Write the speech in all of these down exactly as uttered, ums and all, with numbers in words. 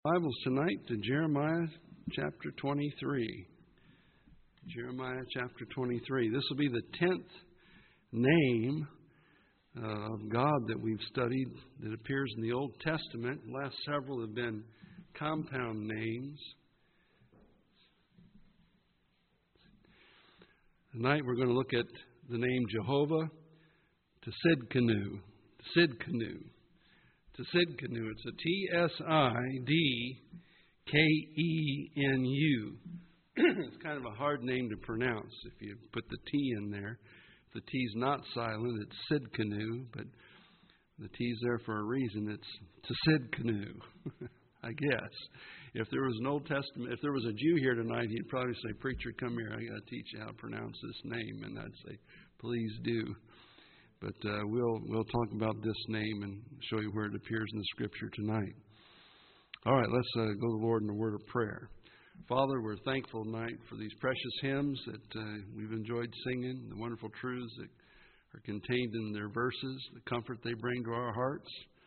Bibles tonight to Jeremiah chapter twenty-three. Jeremiah chapter twenty-three. This will be the tenth name uh, of God that we've studied that appears in the Old Testament. The last several have been compound names. Tonight we're going to look at the name Jehovah Tsidkenu. Tsidkenu. Tsidkenu. It's a T S I D K E N U. It's kind of a hard name to pronounce if you put the T in there. The T's not silent. It's Tsidkenu, but the T's there for a reason. It's Tsidkenu, I guess. If there was an Old Testament, if there was a Jew here tonight, he'd probably say, "Preacher, come here. I got to teach you how to pronounce this name." And I'd say, "Please do." But uh, we'll we'll talk about this name and show you where it appears in the Scripture tonight. All right, let's uh, go to the Lord in a word of prayer. Father, we're thankful tonight for these precious hymns that uh, we've enjoyed singing, the wonderful truths that are contained in their verses, the comfort they bring to our hearts.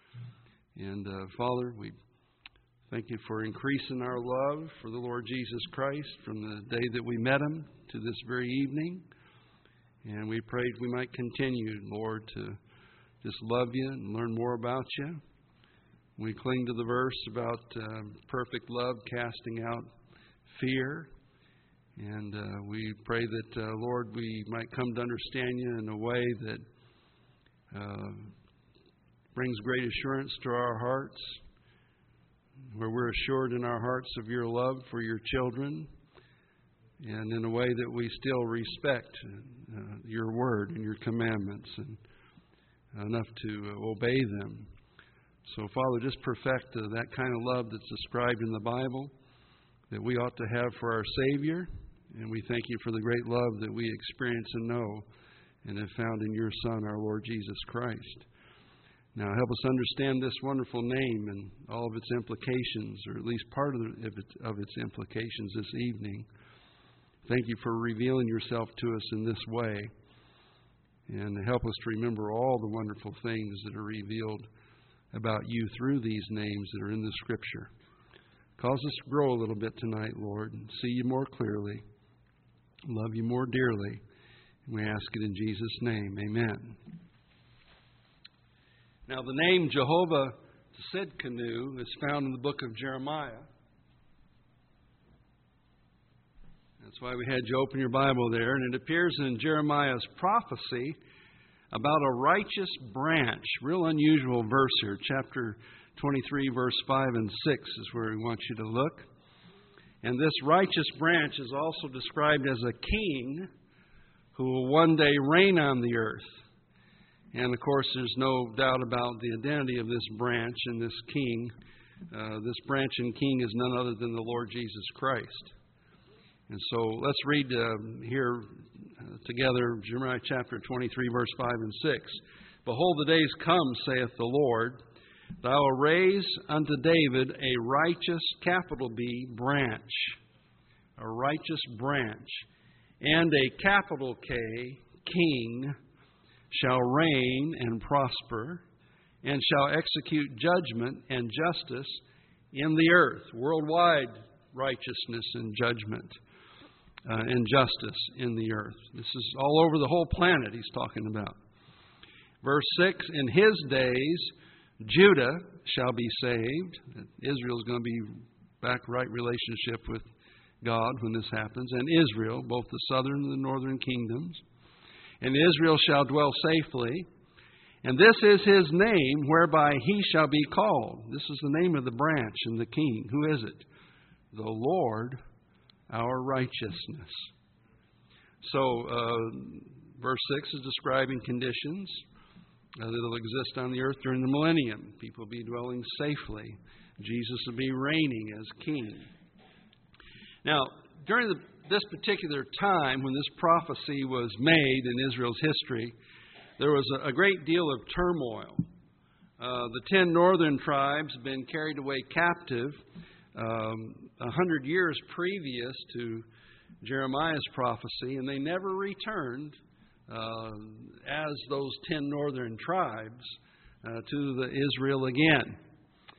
And uh, Father, we thank you for increasing our love for the Lord Jesus Christ from the day that we met Him to this very evening. And we prayed we might continue, Lord, to just love you and learn more about you. We cling to the verse about uh, perfect love casting out fear. And uh, we pray that, uh, Lord, we might come to understand you in a way that uh, brings great assurance to our hearts, where we're assured in our hearts of your love for your children, and in a way that we still respect uh, your word and your commandments and enough to uh, obey them. So, Father, just perfect uh, that kind of love that's described in the Bible that we ought to have for our Savior. And we thank you for the great love that we experience and know and have found in your Son, our Lord Jesus Christ. Now, help us understand this wonderful name and all of its implications, or at least part of, the, of, its, of its implications this evening. Thank you for revealing yourself to us in this way. And help us to remember all the wonderful things that are revealed about you through these names that are in the Scripture. Cause us to grow a little bit tonight, Lord, and see you more clearly, love you more dearly. And we ask it in Jesus' name. Amen. Now, the name Jehovah Tsidkenu is found in the book of Jeremiah. That's why we had you open your Bible there. And it appears in Jeremiah's prophecy about a righteous branch. Real unusual verse here. Chapter twenty-three, verse five and six is where we want you to look. And this righteous branch is also described as a king who will one day reign on the earth. And, of course, there's no doubt about the identity of this branch and this king. Uh, this branch and king is none other than the Lord Jesus Christ. And so let's read uh, here uh, together Jeremiah chapter twenty-three, verse five and six. "Behold, the days come, saith the Lord, that I will raise unto David a righteous," capital B, "branch." A righteous branch. "And a capital K, king, shall reign and prosper, and shall execute judgment and justice in the earth." Worldwide righteousness and judgment. Uh, and justice in the earth. This is all over the whole planet he's talking about. Verse six, "In his days Judah shall be saved." Israel is going to be back right relationship with God when this happens. "And Israel, both the southern and the northern kingdoms. And Israel shall dwell safely. And this is his name whereby he shall be called." This is the name of the branch and the king. Who is it? "The Lord our righteousness." So, uh, verse six is describing conditions uh, that will exist on the earth during the millennium. People will be dwelling safely. Jesus will be reigning as king. Now, during the, this particular time when this prophecy was made in Israel's history, there was a, a great deal of turmoil. Uh, the ten northern tribes had been carried away captive Um, a hundred years previous to Jeremiah's prophecy, and they never returned uh, as those ten northern tribes uh, to the Israel again.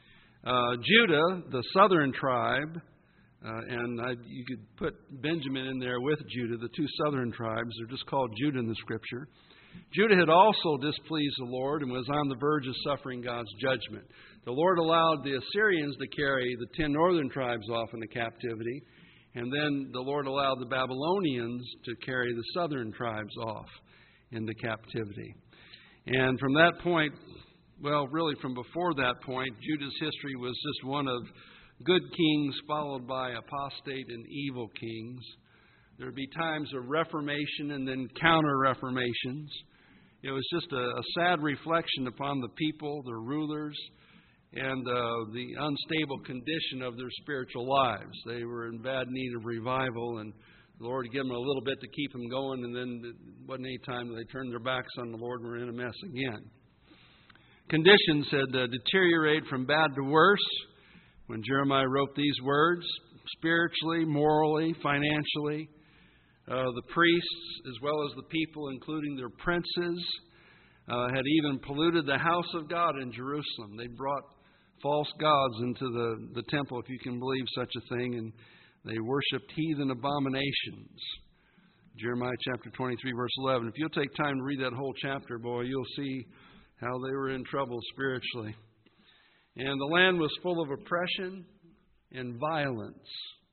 Uh, Judah, the southern tribe, uh, and I, you could put Benjamin in there with Judah, the two southern tribes. They're just called Judah in the Scripture. Judah had also displeased the Lord and was on the verge of suffering God's judgment. The Lord allowed the Assyrians to carry the ten northern tribes off into captivity, and then the Lord allowed the Babylonians to carry the southern tribes off into captivity. And from that point, well, really from before that point, Judah's history was just one of good kings followed by apostate and evil kings. There would be times of reformation and then counter-reformations. It was just a, a sad reflection upon the people, their rulers, and uh, the unstable condition of their spiritual lives. They were in bad need of revival, and the Lord gave them a little bit to keep them going, and then it wasn't any time they turned their backs on the Lord and were in a mess again. Conditions had uh, deteriorated from bad to worse when Jeremiah wrote these words, spiritually, morally, financially. Uh, the priests, as well as the people, including their princes, uh, had even polluted the house of God in Jerusalem. They brought false gods into the, the temple, if you can believe such a thing, and they worshipped heathen abominations. Jeremiah chapter twenty-three, verse eleven. If you'll take time to read that whole chapter, boy, you'll see how they were in trouble spiritually. And the land was full of oppression and violence.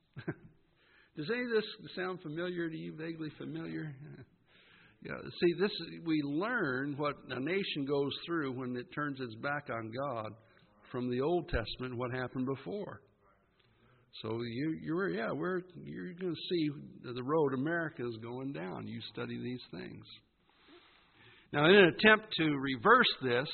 Does any of this sound familiar to you, vaguely familiar? Yeah. See, this we learn what a nation goes through when it turns its back on God from the Old Testament, what happened before. So you, you're, yeah, we're you're going to see the road America is going down. You study these things. Now, in an attempt to reverse this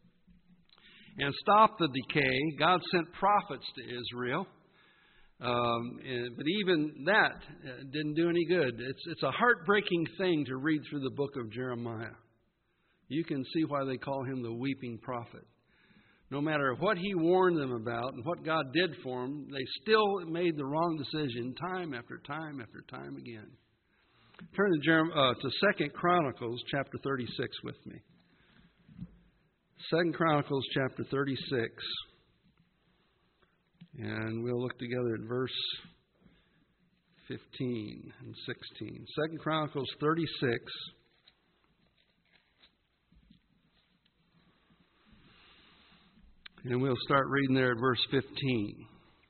and stop the decay, God sent prophets to Israel. Um, and, but even that uh, didn't do any good. It's, it's a heartbreaking thing to read through the book of Jeremiah. You can see why they call him the weeping prophet. No matter what he warned them about and what God did for them, they still made the wrong decision time after time after time again. Turn to, Jerem, uh, to Second Chronicles chapter thirty-six with me. Second Chronicles chapter thirty-six. And we'll look together at verse fifteen and sixteen. Second Chronicles thirty-six. And we'll start reading there at verse fifteen.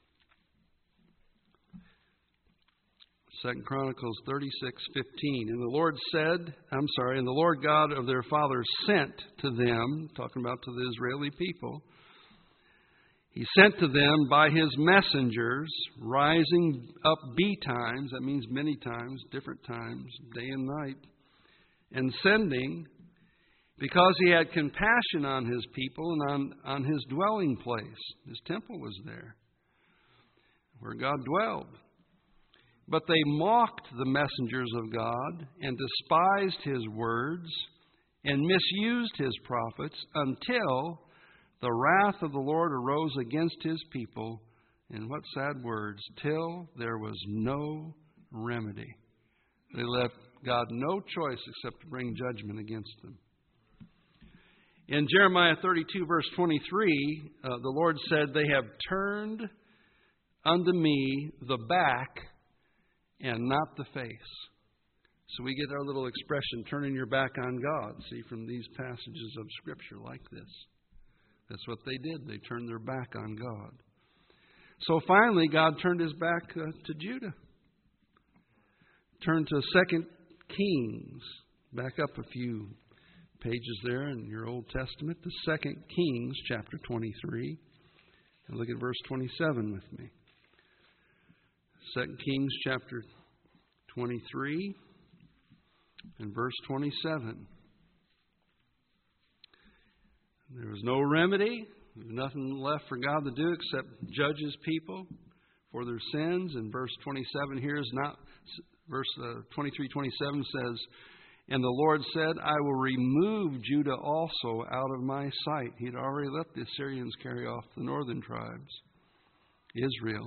Second Chronicles thirty-six, fifteen. And the Lord said, I'm sorry, and the Lord God of their fathers sent to them, talking about to the Israeli people, He sent to them by His messengers, rising up betimes, that means many times, different times, day and night, and sending, because He had compassion on His people and on, on His dwelling place. His temple was there, where God dwelled. But they mocked the messengers of God and despised His words and misused His prophets until the wrath of the Lord arose against His people. And what sad words, till there was no remedy. They left God no choice except to bring judgment against them. In Jeremiah thirty-two, verse twenty-three, uh, the Lord said, they have turned unto me the back and not the face. So we get our little expression, turning your back on God, see, from these passages of Scripture like this. That's what they did. They turned their back on God. So finally, God turned His back uh, to Judah. Turn to Second Kings. Back up a few pages there in your Old Testament. The Second Kings, chapter twenty-three. And look at verse twenty-seven with me. Second Kings, chapter twenty-three, and verse twenty-seven. There was no remedy. There was nothing left for God to do except judge His people for their sins. And verse twenty-seven here is not, verse uh, twenty-three, twenty-seven says, and the Lord said, I will remove Judah also out of my sight. He had already let the Assyrians carry off the northern tribes, Israel.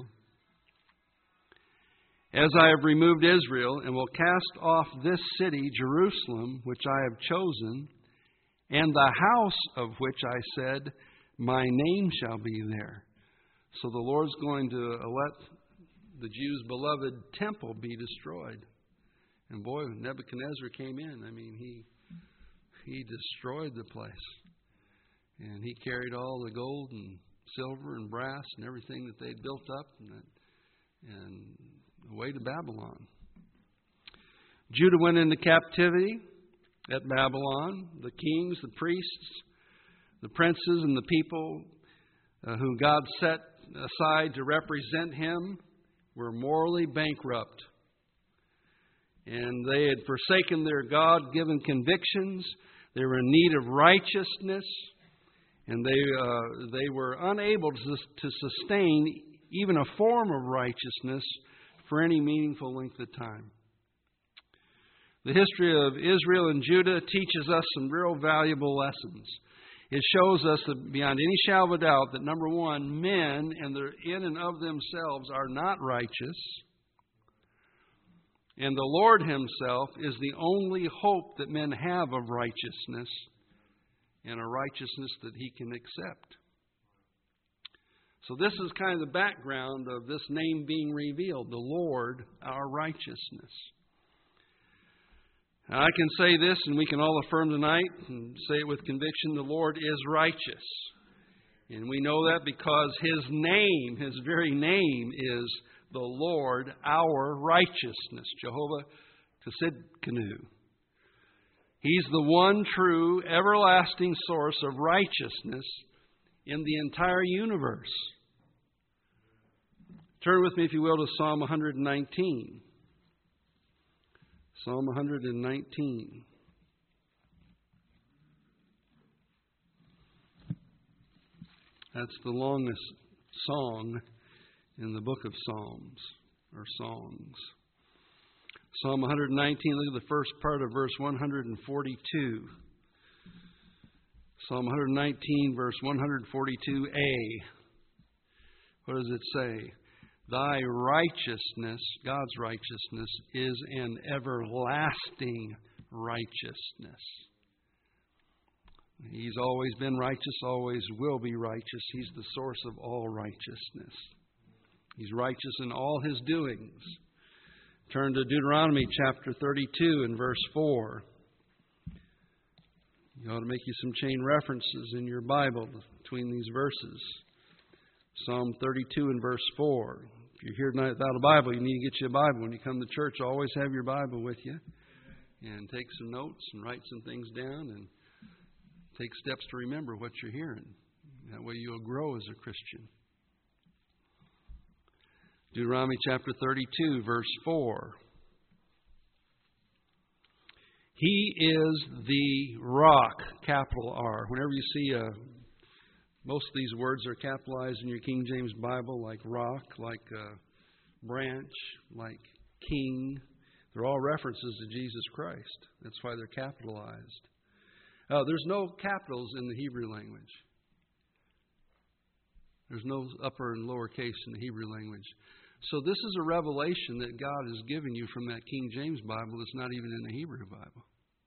As I have removed Israel, and will cast off this city, Jerusalem, which I have chosen, and the house of which I said, my name shall be there. So the Lord's going to let the Jews' beloved temple be destroyed. And boy, when Nebuchadnezzar came in, I mean, he he destroyed the place. And he carried all the gold and silver and brass and everything that they'd built up and, and away to Babylon. Judah went into captivity at Babylon. The kings, the priests, the princes, and the people uh, who God set aside to represent Him were morally bankrupt. And they had forsaken their God-given convictions. They were in need of righteousness. And they uh, they were unable to, to sustain even a form of righteousness for any meaningful length of time. The history of Israel and Judah teaches us some real valuable lessons. It shows us that beyond any shadow of a doubt that, number one, men and their in and of themselves are not righteous. And the Lord Himself is the only hope that men have of righteousness, and a righteousness that He can accept. So this is kind of the background of this name being revealed, the Lord, our righteousness. Now, I can say this, and we can all affirm tonight, and say it with conviction, the Lord is righteous. And we know that because His name, His very name is the Lord, our righteousness, Jehovah Tsidkenu. He's the one true, everlasting source of righteousness in the entire universe. Turn with me, if you will, to Psalm one nineteen. Psalm one nineteen. That's the longest song in the book of Psalms, or songs. Psalm one nineteen, look at the first part of verse one forty-two. Psalm one nineteen, verse one forty-two a. What does it say? Thy righteousness, God's righteousness, is an everlasting righteousness. He's always been righteous, always will be righteous. He's the source of all righteousness. He's righteous in all His doings. Turn to Deuteronomy chapter thirty-two and verse four. You ought to make you some chain references in your Bible between these verses. Psalm thirty-two and verse four. If you're here tonight without a Bible, you need to get you a Bible. When you come to church, always have your Bible with you. And take some notes and write some things down and take steps to remember what you're hearing. That way you'll grow as a Christian. Deuteronomy chapter thirty-two, verse four. He is the rock, capital R. Whenever you see a, most of these words are capitalized in your King James Bible, like rock, like branch, like king. They're all references to Jesus Christ. That's why they're capitalized. Uh, there's no capitals in the Hebrew language. There's no upper and lower case in the Hebrew language. So this is a revelation that God has given you from that King James Bible that's not even in the Hebrew Bible.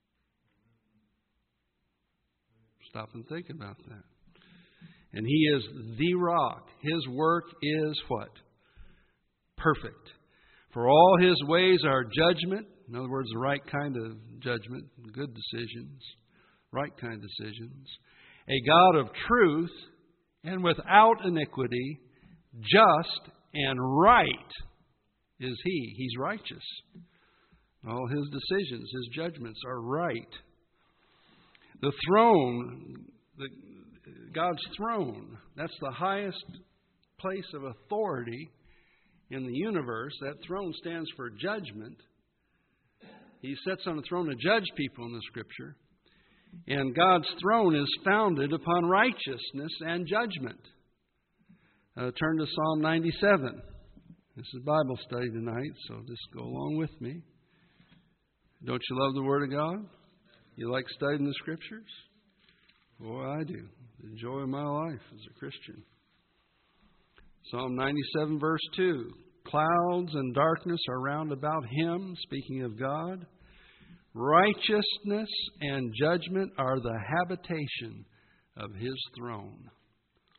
Stop and think about that. And He is the rock. His work is what? Perfect. For all His ways are judgment. In other words, the right kind of judgment, good decisions, right kind of decisions. A God of truth and without iniquity, just and right is He. He's righteous. All His decisions, His judgments are right. The throne, the, God's throne, that's the highest place of authority in the universe. That throne stands for judgment. He sits on the throne to judge people in the Scripture. And God's throne is founded upon righteousness and judgment. Uh, turn to Psalm ninety-seven. This is Bible study tonight, so just go along with me. Don't you love the Word of God? You like studying the Scriptures? Boy, I do. The joy of my life as a Christian. Psalm ninety-seven, verse two. Clouds and darkness are round about Him, speaking of God. Righteousness and judgment are the habitation of His throne.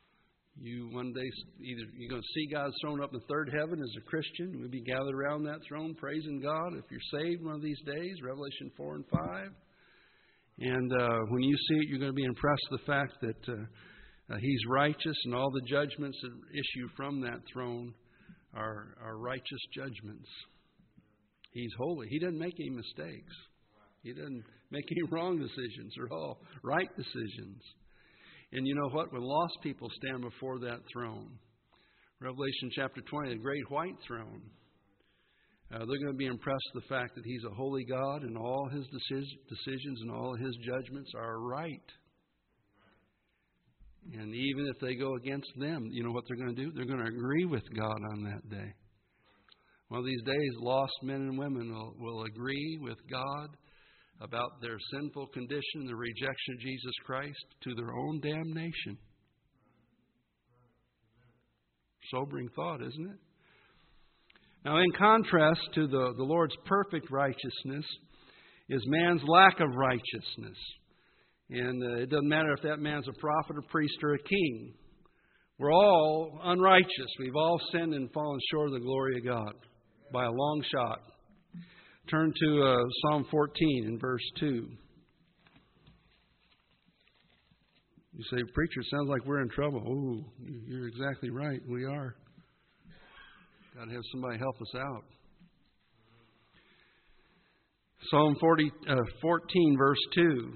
You one day, either you're going to see God's throne up in the third heaven as a Christian. We'll be gathered around that throne praising God. If you're saved one of these days, Revelation four and five. And uh, when you see it, you're going to be impressed with the fact that uh, uh, He's righteous, and all the judgments that issue from that throne are, are righteous judgments. He's holy. He doesn't make any mistakes. He doesn't make any wrong decisions. They're all right decisions. And you know what? When lost people stand before that throne, Revelation chapter twenty, the great white throne, uh, they're going to be impressed with the fact that He's a holy God and all His decisions and all His judgments are right. And even if they go against them, you know what they're going to do? They're going to agree with God on that day. One of these days, lost men and women will, will agree with God about their sinful condition, the rejection of Jesus Christ, to their own damnation. Sobering thought, isn't it? Now, in contrast to the, the Lord's perfect righteousness is man's lack of righteousness. And uh, it doesn't matter if that man's a prophet, a priest, or a king. We're all unrighteous. We've all sinned and fallen short of the glory of God by a long shot. Turn to uh, Psalm fourteen in verse two. You say, preacher, it sounds like we're in trouble. Oh, you're exactly right. We are. Got to have somebody help us out. Psalm forty, uh, fourteen, verse two.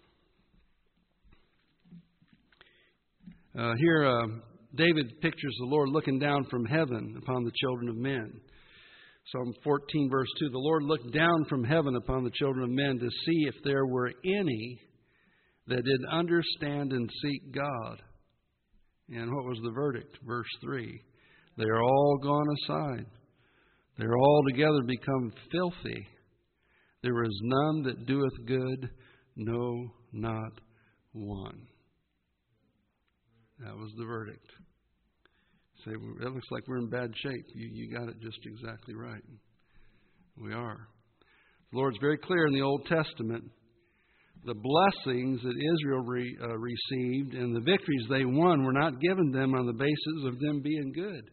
Uh, here, uh, David pictures the Lord looking down from heaven upon the children of men. Psalm fourteen, verse two, the Lord looked down from heaven upon the children of men to see if there were any that did understand and seek God. And what was the verdict? Verse three, they are all gone aside. They are all together become filthy. There is none that doeth good, no, not one. That was the verdict. Say, it looks like we're in bad shape. You, you got it just exactly right. We are. The Lord's very clear in the Old Testament. The blessings that Israel re, uh, received and the victories they won were not given them on the basis of them being good.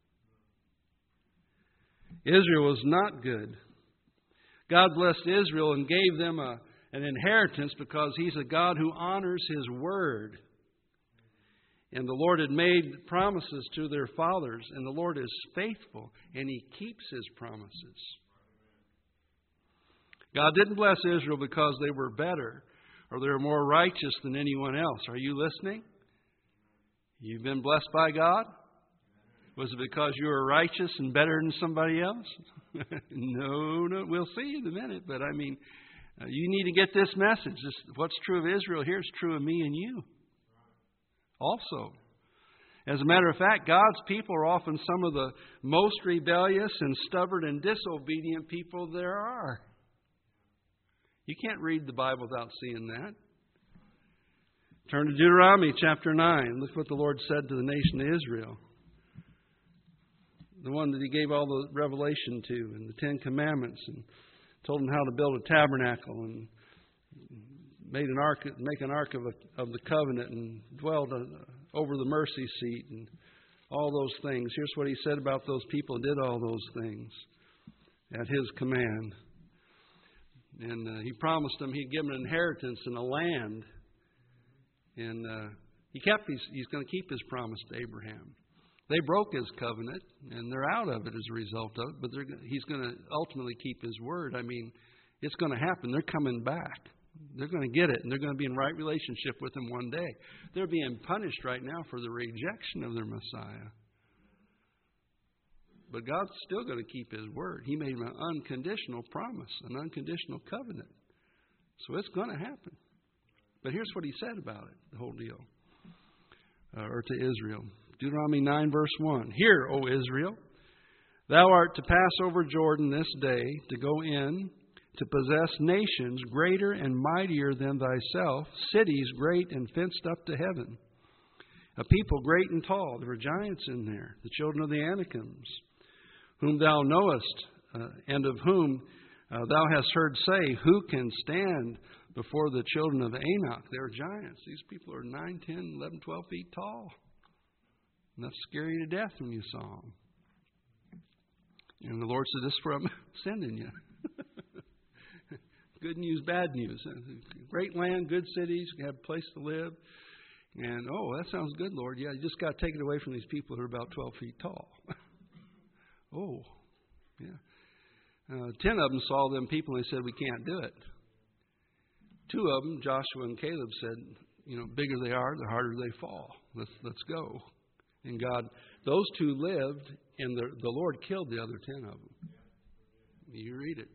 Israel was not good. God blessed Israel and gave them a, an inheritance because He's a God who honors His word. And the Lord had made promises to their fathers, and the Lord is faithful, and He keeps His promises. God didn't bless Israel because they were better or they were more righteous than anyone else. Are you listening? You've been blessed by God? Was it because you were righteous and better than somebody else? no, no. We'll see in a minute. But I mean, uh, you need to get this message. This, what's true of Israel here is true of me and you. Also, as a matter of fact, God's people are often some of the most rebellious and stubborn and disobedient people there are. You can't read the Bible without seeing that. Turn to Deuteronomy chapter nine. Look what the Lord said to the nation of Israel. The one that He gave all the revelation to and the Ten Commandments, and told them how to build a tabernacle and made an ark, make an ark of, a, of the covenant, and dwelled over the mercy seat, and all those things. Here's what He said about those people who did all those things at His command. And uh, He promised them He'd give them an inheritance and a land. And uh, He kept his, He's going to keep His promise to Abraham. They broke His covenant, and they're out of it as a result of it. But they're, He's going to ultimately keep His word. I mean, it's going to happen. They're coming back. They're going to get it, and they're going to be in right relationship with Him one day. They're being punished right now for the rejection of their Messiah. But God's still going to keep His word. He made an unconditional promise, an unconditional covenant. So it's going to happen. But here's what He said about it, the whole deal, uh, or to Israel. Deuteronomy nine, verse one. Hear, O Israel, thou art to pass over Jordan this day to go in to possess nations greater and mightier than thyself, cities great and fenced up to heaven, a people great and tall. There were giants in there, the children of the Anakims, whom thou knowest, uh, and of whom uh, thou hast heard say, who can stand before the children of Anak? They are giants. These people are nine, ten, eleven, twelve feet tall. And that's scary to death when you saw them. And the Lord said, this is where I'm sending you. Good news, bad news. Great land, good cities, you have a place to live. And, oh, that sounds good, Lord. Yeah, you just got to take it away from these people who are about twelve feet tall. Oh, yeah. Uh, ten of them saw them people and they said, we can't do it. Two of them, Joshua and Caleb, said, you know, bigger they are, the harder they fall. Let's let's go. And God, those two lived, and the, the Lord killed the other ten of them. You read it.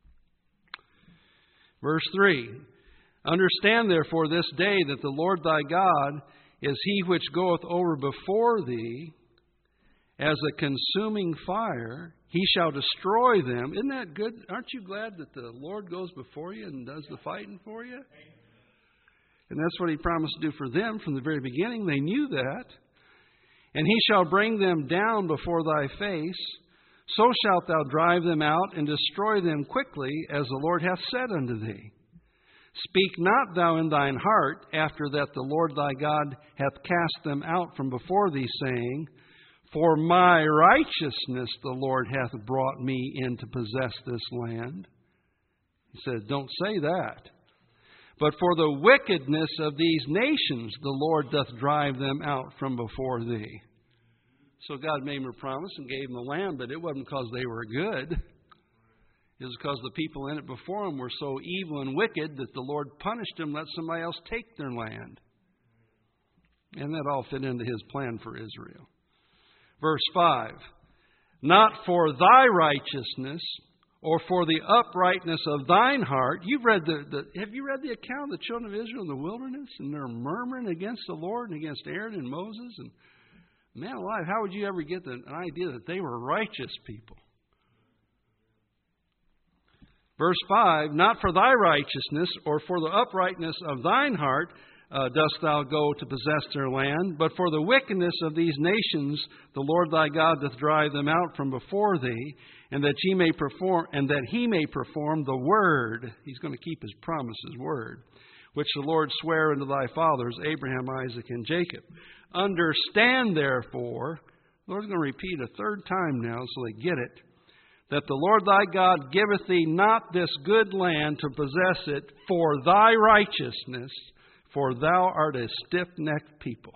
Verse three. Understand therefore this day that the Lord thy God is he which goeth over before thee as a consuming fire. He shall destroy them. Isn't that good? Aren't you glad that the Lord goes before you and does the fighting for you? And that's what he promised to do for them from the very beginning. They knew that. And he shall bring them down before thy face. So shalt thou drive them out and destroy them quickly, as the Lord hath said unto thee. Speak not thou in thine heart after that the Lord thy God hath cast them out from before thee, saying, for my righteousness the Lord hath brought me in to possess this land. He said, don't say that. But for the wickedness of these nations the Lord doth drive them out from before thee. So God made him a promise and gave him the land, but it wasn't because they were good. It was because the people in it before them were so evil and wicked that the Lord punished them, let somebody else take their land. And that all fit into his plan for Israel. Verse five, not for thy righteousness or for the uprightness of thine heart. You've read the, the have you read the account of the children of Israel in the wilderness? And they're murmuring against the Lord and against Aaron and Moses. And man alive, how would you ever get the, an idea that they were righteous people? Verse five, not for thy righteousness or for the uprightness of thine heart uh, dost thou go to possess their land, but for the wickedness of these nations the Lord thy God doth drive them out from before thee, and that he may perform and that he may perform the word. He's going to keep his promise, his word, which the Lord sware unto thy fathers, Abraham, Isaac, and Jacob. Understand therefore, the Lord's going to repeat a third time now so they get it, that the Lord thy God giveth thee not this good land to possess it for thy righteousness, for thou art a stiff-necked people.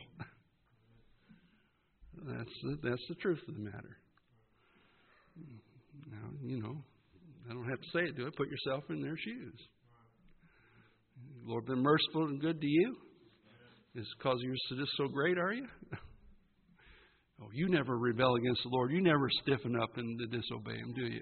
That's the, that's the truth of the matter. Now, you know, I don't have to say it, do it. Put yourself in their shoes. Lord, been merciful and good to you? Is it because you're just so great, are you? Oh, you never rebel against the Lord. You never stiffen up and disobey Him, do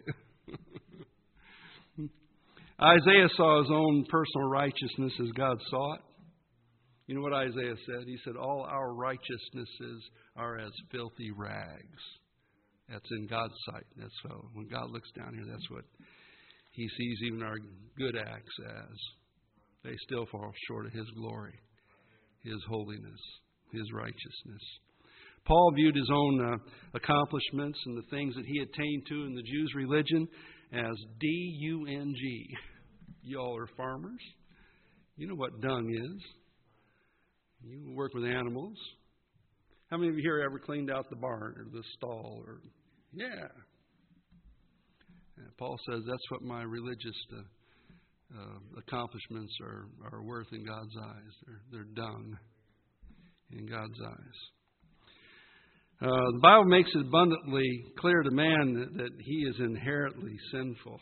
you? Isaiah saw his own personal righteousness as God saw it. You know what Isaiah said? He said, all our righteousnesses are as filthy rags. That's in God's sight. That's so. When God looks down here, that's what He sees even our good acts as. They still fall short of His glory, His holiness, His righteousness. Paul viewed his own uh, accomplishments and the things that he attained to in the Jews' religion as D U N G. Y'all are farmers. You know what dung is. You work with animals. How many of you here ever cleaned out the barn or the stall? Or yeah. And Paul says that's what my religious uh, uh, accomplishments are, are worth in God's eyes. They're, they're dung in God's eyes. Uh, the Bible makes it abundantly clear to man that, that he is inherently sinful.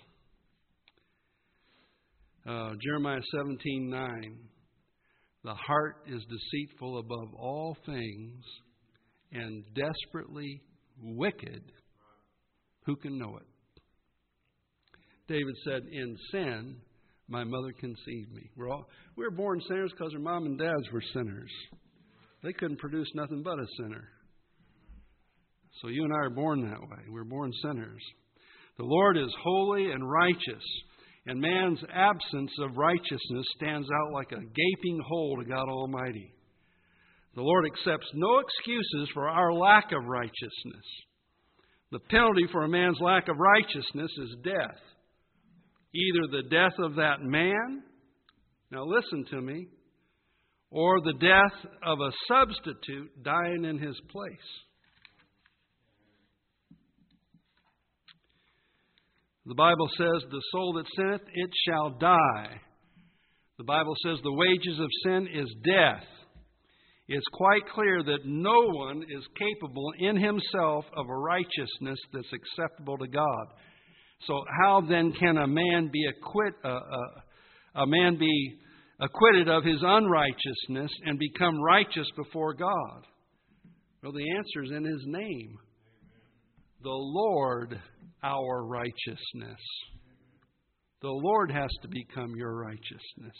Uh, Jeremiah seventeen nine. The heart is deceitful above all things and desperately wicked. Who can know it? David said, in sin, my mother conceived me. We're all, we were born sinners because our mom and dads were sinners. They couldn't produce nothing but a sinner. So you and I are born that way. We're born sinners. The Lord is holy and righteous, and man's absence of righteousness stands out like a gaping hole to God Almighty. The Lord accepts no excuses for our lack of righteousness. The penalty for a man's lack of righteousness is death. Either the death of that man, now listen to me, or the death of a substitute dying in his place. The Bible says, the soul that sinneth, it shall die. The Bible says the wages of sin is death. It's quite clear that no one is capable in himself of a righteousness that's acceptable to God. So how then can a man be acquit, uh, uh, a man be acquitted of his unrighteousness and become righteous before God? Well, the answer is in His name. The Lord, our righteousness. The Lord has to become your righteousness.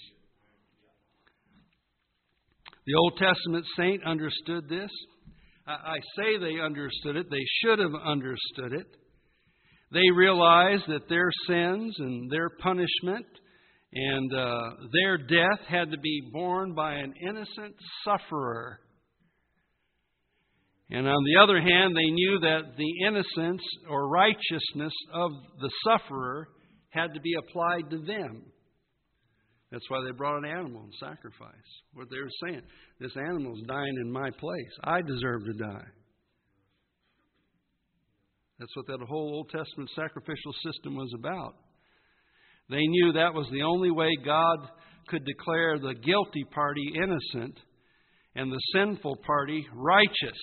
The Old Testament saint understood this. I say they understood it. They should have understood it. They realized that their sins and their punishment and uh, their death had to be borne by an innocent sufferer. And on the other hand, they knew that the innocence or righteousness of the sufferer had to be applied to them. That's why they brought an animal and sacrifice. What they were saying, this animal's dying in my place. I deserve to die. That's what that whole Old Testament sacrificial system was about. They knew that was the only way God could declare the guilty party innocent and the sinful party righteous.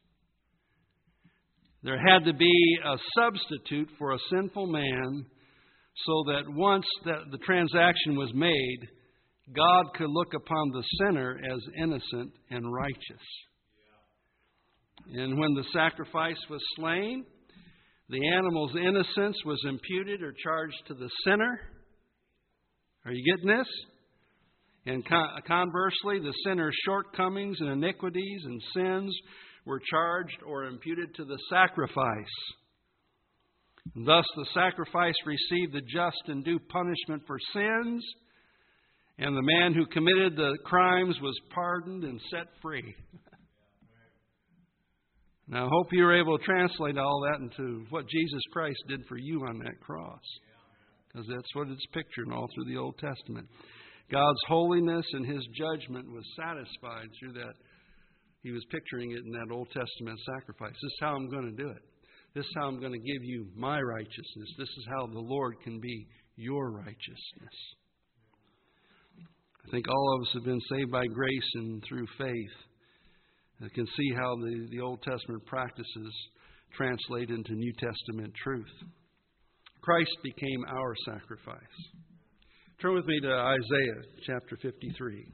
There had to be a substitute for a sinful man so that once that the transaction was made, God could look upon the sinner as innocent and righteous. And when the sacrifice was slain, the animal's innocence was imputed or charged to the sinner. Are you getting this? And conversely, the sinner's shortcomings and iniquities and sins were charged or imputed to the sacrifice. Thus, the sacrifice received the just and due punishment for sins, and the man who committed the crimes was pardoned and set free. Now, I hope you were able to translate all that into what Jesus Christ did for you on that cross, because that's what it's pictured all through the Old Testament. God's holiness and His judgment was satisfied through that. He was picturing it in that Old Testament sacrifice. This is how I'm going to do it. This is how I'm going to give you my righteousness. This is how the Lord can be your righteousness. I think all of us have been saved by grace and through faith. I can see how the, the Old Testament practices translate into New Testament truth. Christ became our sacrifice. Turn with me to Isaiah chapter fifty-three.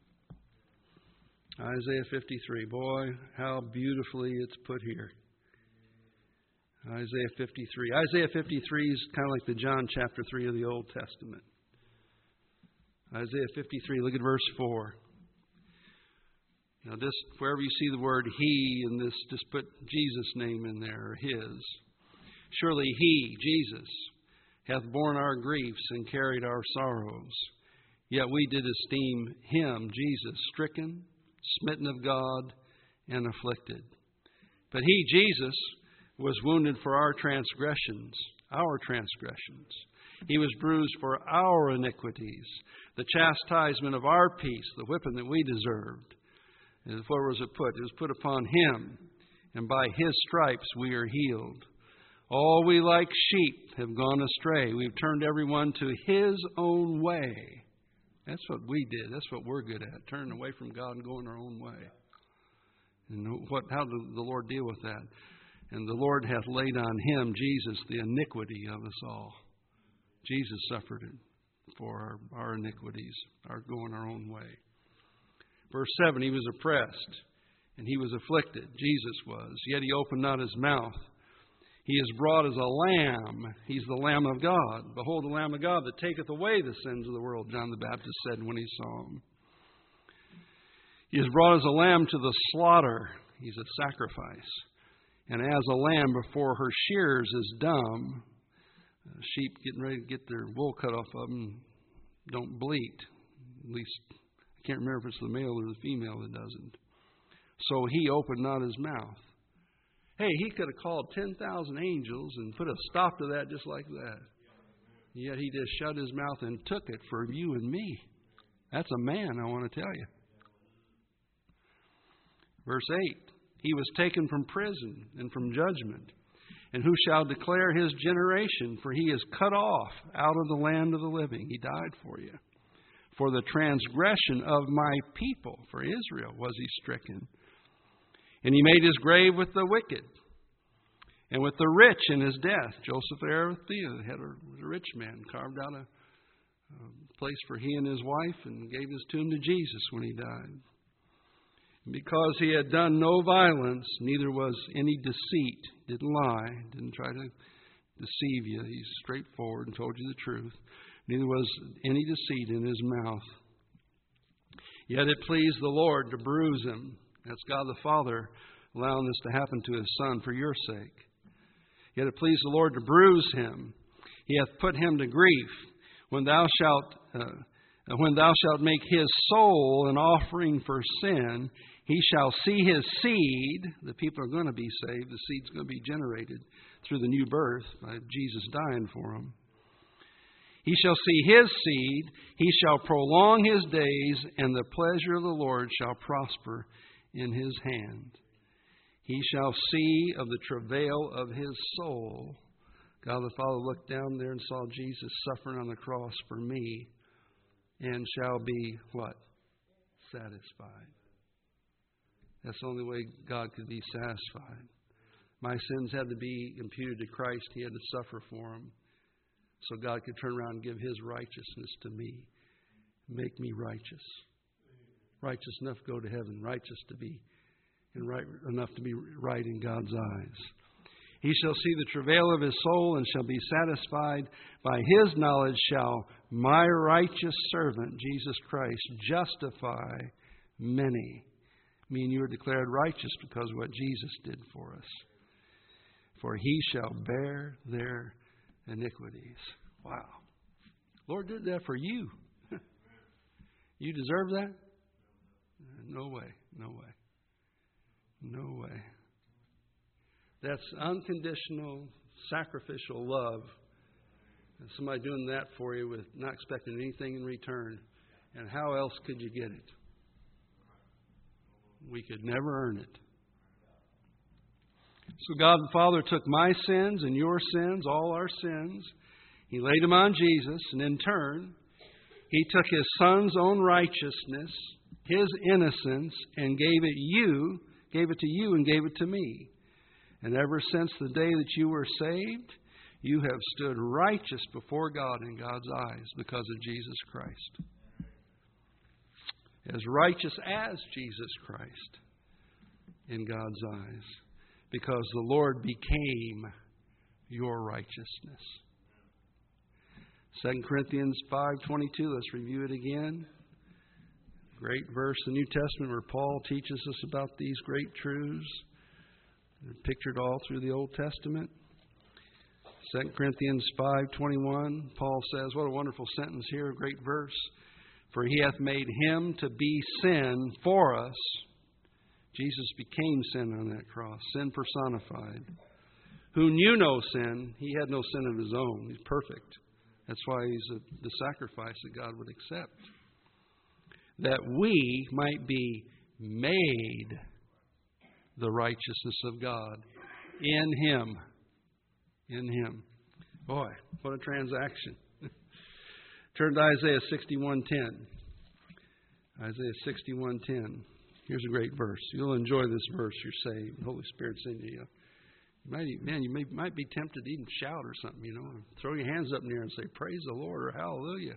Isaiah fifty-three. Boy, how beautifully it's put here. Isaiah fifty-three. Isaiah fifty-three is kind of like the John chapter three of the Old Testament. Isaiah fifty-three, look at verse four. Now, this, wherever you see the word He in this, just put Jesus' name in there, or His. Surely He, Jesus, hath borne our griefs and carried our sorrows. Yet we did esteem Him, Jesus, stricken, smitten of God, and afflicted. But He, Jesus, was wounded for our transgressions, our transgressions. He was bruised for our iniquities. The chastisement of our peace, the whipping that we deserved. And where was it put? It was put upon Him, and by His stripes we are healed. All we like sheep have gone astray. We've turned everyone to his own way. That's what we did. That's what we're good at, turning away from God and going our own way. And what? How did the Lord deal with that? And the Lord hath laid on Him, Jesus, the iniquity of us all. Jesus suffered it for our, our iniquities, our going our own way. Verse seven, He was oppressed, and He was afflicted. Jesus was. Yet He opened not His mouth. He is brought as a lamb. He's the Lamb of God. Behold, the Lamb of God that taketh away the sins of the world, John the Baptist said when he saw Him. He is brought as a lamb to the slaughter. He's a sacrifice. And as a lamb before her shears is dumb, sheep getting ready to get their wool cut off of them don't bleat. At least, I can't remember if it's the male or the female that doesn't. So He opened not His mouth. Hey, He could have called ten thousand angels and put a stop to that just like that. Yet He just shut His mouth and took it for you and me. That's a man, I want to tell you. Verse eight, He was taken from prison and from judgment. And who shall declare his generation? For he is cut off out of the land of the living. He died for you. For the transgression of my people, for Israel, was he stricken. And he made his grave with the wicked, and with the rich in his death. Joseph of Arimathea had a, was a rich man, carved out a, a place for he and his wife, and gave his tomb to Jesus when he died. And because he had done no violence, neither was any deceit. Didn't lie, didn't try to deceive you. He's straightforward and told you the truth. Neither was any deceit in his mouth. Yet it pleased the Lord to bruise him. That's God the Father allowing this to happen to his Son for your sake. Yet it pleased the Lord to bruise him. He hath put him to grief. When thou shalt, uh, when thou shalt make his soul an offering for sin, he shall see his seed. The people are going to be saved. The seed's going to be generated through the new birth by Jesus dying for them. He shall see his seed. He shall prolong his days, and the pleasure of the Lord shall prosper in his hand. He shall see of the travail of his soul. God the Father looked down there and saw Jesus suffering on the cross for me, and shall be what? Satisfied. That's the only way God could be satisfied. My sins had to be imputed to Christ. He had to suffer for them, so God could turn around and give his righteousness to me, make me righteous. Righteous enough to go to heaven, righteous to be, and right enough to be right in God's eyes. He shall see the travail of his soul, and shall be satisfied. By his knowledge shall my righteous servant, Jesus Christ, justify many. I mean, you are declared righteous because of what Jesus did for us. For he shall bear their iniquities. Wow. Lord did that for you. You deserve that? No way. No way. No way. That's unconditional, sacrificial love. And somebody doing that for you with not expecting anything in return. And how else could you get it? We could never earn it. So God the Father took my sins and your sins, all our sins. He laid them on Jesus, and in turn, He took His Son's own righteousness, His innocence, and gave it you, gave it to you and gave it to me. And ever since the day that you were saved, you have stood righteous before God in God's eyes because of Jesus Christ. As righteous as Jesus Christ in God's eyes, because the Lord became your righteousness. Second Corinthians five twenty-two, let's review it again. Great verse in the New Testament where Paul teaches us about these great truths. They're pictured all through the Old Testament. Second Corinthians five twenty-one, Paul says, what a wonderful sentence here, a great verse. For He hath made Him to be sin for us. Jesus became sin on that cross, sin personified. Who knew no sin, He had no sin of His own. He's perfect. That's why He's a, the sacrifice that God would accept. That we might be made the righteousness of God in Him. In Him. Boy, what a transaction. Turn to Isaiah sixty-one ten. Isaiah sixty-one ten. Here's a great verse. You'll enjoy this verse. You're saved. The Holy Spirit's in you. You might, man, you may, might be tempted to even shout or something, you know. Throw your hands up in the air and say, praise the Lord or hallelujah.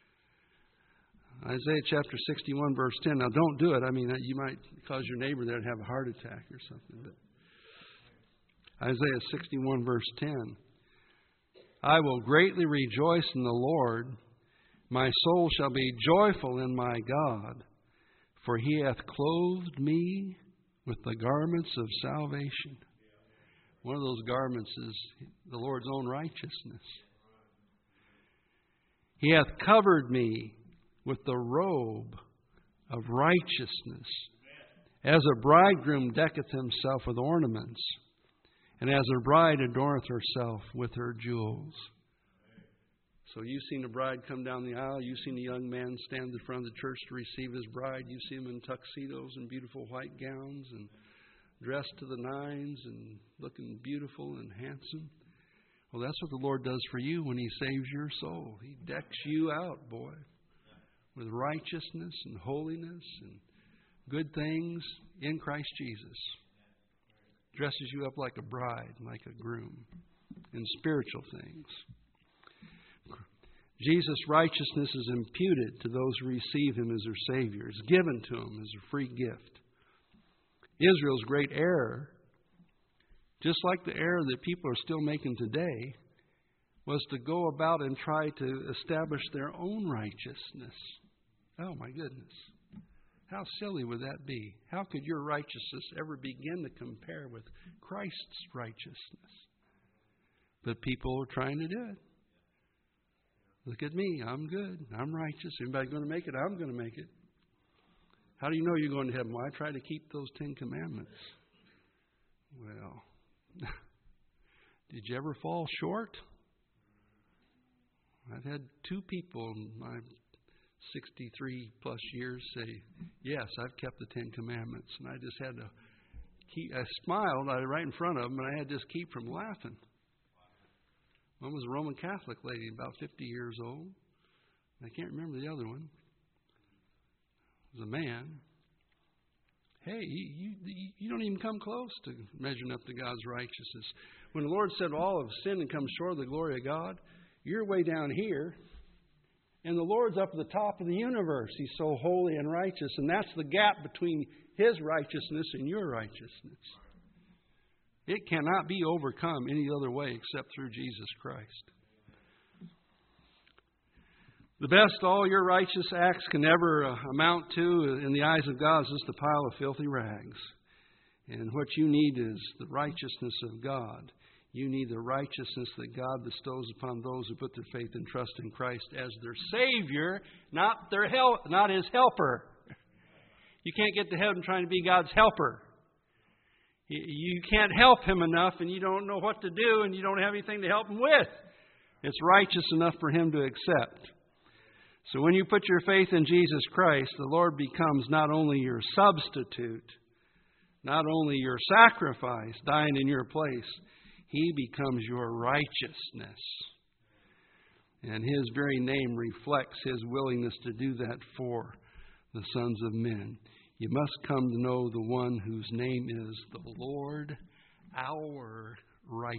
Isaiah chapter sixty-one, verse ten. Now, don't do it. I mean, you might cause your neighbor there to have a heart attack or something. But Isaiah sixty-one, verse ten. I will greatly rejoice in the Lord. My soul shall be joyful in my God, for He hath clothed me with the garments of salvation. One of those garments is the Lord's own righteousness. He hath covered me with the robe of righteousness, as a bridegroom decketh himself with ornaments, and as a bride adorneth herself with her jewels. So you've seen a bride come down the aisle. You've seen a young man stand in front of the church to receive his bride. You've seen them in tuxedos and beautiful white gowns and dressed to the nines and looking beautiful and handsome. Well, that's what the Lord does for you when He saves your soul. He decks you out, boy, with righteousness and holiness and good things in Christ Jesus. Dresses you up like a bride, like a groom, in spiritual things. Jesus' righteousness is imputed to those who receive Him as their Savior. It's given to them as a free gift. Israel's great error, just like the error that people are still making today, was to go about and try to establish their own righteousness. Oh, my goodness. How silly would that be? How could your righteousness ever begin to compare with Christ's righteousness? But people are trying to do it. Look at me. I'm good. I'm righteous. Anybody going to make it? I'm going to make it. How do you know you're going to heaven? Well, I try to keep those Ten Commandments. Well, did you ever fall short? I've had two people in my sixty-three plus years say, yes, I've kept the Ten Commandments. And I just had to keep, I smiled I was right in front of them, and I had to just keep from laughing. One was a Roman Catholic lady, about fifty years old. I can't remember the other one. It was a man. Hey, you, you, you don't even come close to measuring up to God's righteousness. When the Lord said all have sinned and come short of the glory of God, you're way down here, and the Lord's up at the top of the universe. He's so holy and righteous, and that's the gap between His righteousness and your righteousness. It cannot be overcome any other way except through Jesus Christ. The best all your righteous acts can ever uh, amount to in the eyes of God is just a pile of filthy rags. And what you need is the righteousness of God. You need the righteousness that God bestows upon those who put their faith and trust in Christ as their Savior, not their help, not His helper. You can't get to heaven trying to be God's helper. You can't help Him enough, and you don't know what to do, and you don't have anything to help Him with. It's righteous enough for Him to accept. So when you put your faith in Jesus Christ, the Lord becomes not only your substitute, not only your sacrifice, dying in your place, He becomes your righteousness. And His very name reflects His willingness to do that for the sons of men. You must come to know the one whose name is the Lord, our righteousness.